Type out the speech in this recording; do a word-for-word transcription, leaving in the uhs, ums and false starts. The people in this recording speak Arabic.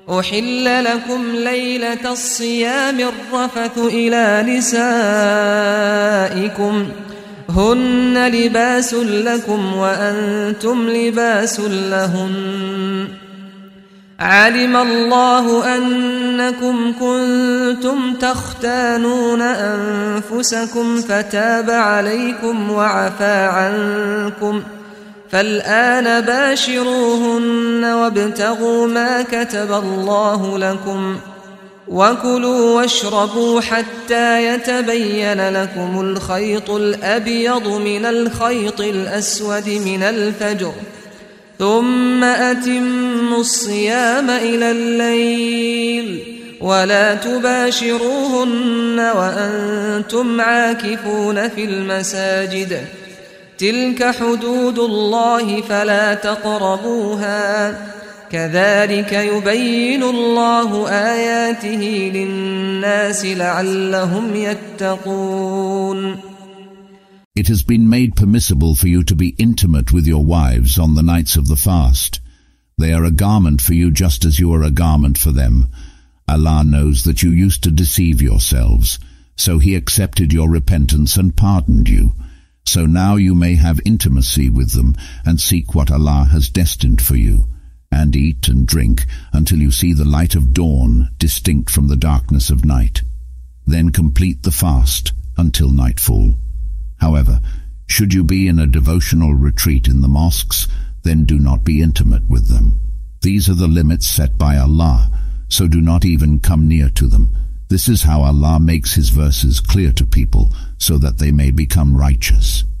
أحل لكم ليلة الصيام الرفث إلى نسائكم هن لباس لكم وأنتم لباس لهن علم الله أنكم كنتم تختانون أنفسكم فتاب عليكم وعفى عنكم فالآن باشروهن وابتغوا ما كتب الله لكم وكلوا واشربوا حتى يتبين لكم الخيط الأبيض من الخيط الأسود من الفجر ثم أتموا الصيام إلى الليل ولا تباشروهن وأنتم عاكفون في المساجد تلك حدود الله فلا تقربوها كذلك يبين الله آياته للناس لعلهم يتقون. It has been made permissible for you to be intimate with your wives on the nights of the fast. They are a garment for you just as you are a garment for them. Allah knows that you used to deceive yourselves, so He accepted your repentance and pardoned you. So now you may have intimacy with them and seek what Allah has destined for you, and eat and drink until you see the light of dawn distinct from the darkness of night. Then complete the fast until nightfall. However, should you be in a devotional retreat in the mosques, then do not be intimate with them. These are the limits set by Allah, so do not even come near to them. This is how Allah makes His verses clear to people, so that they may become righteous.